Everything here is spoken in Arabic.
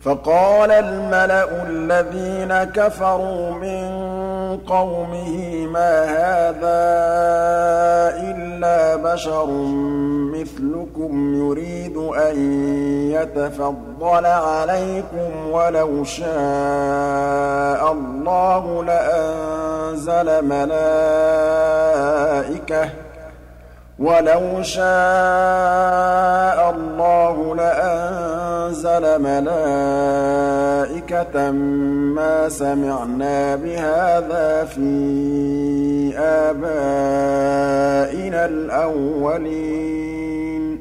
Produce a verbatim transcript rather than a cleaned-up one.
فَقَالَ الْمَلَأُ الَّذِينَ كَفَرُوا مِن قَوْمِهِ مَا هَٰذَا إِلَّا بَشَرٌ مِّثْلُكُمْ يُرِيدُ أَن يَتَفَضَّلَ عَلَيْكُمْ وَلَوْ شَاءَ اللَّهُ لَأَنزَلَ مَلَائِكَةً وَلَوْ شَاءَ اللَّهُ لَأَنزَلَ مَلَائِكَةً مَّا سَمِعْنَا بِهَٰذَا فِي آبَائِنَا الْأَوَّلِينَ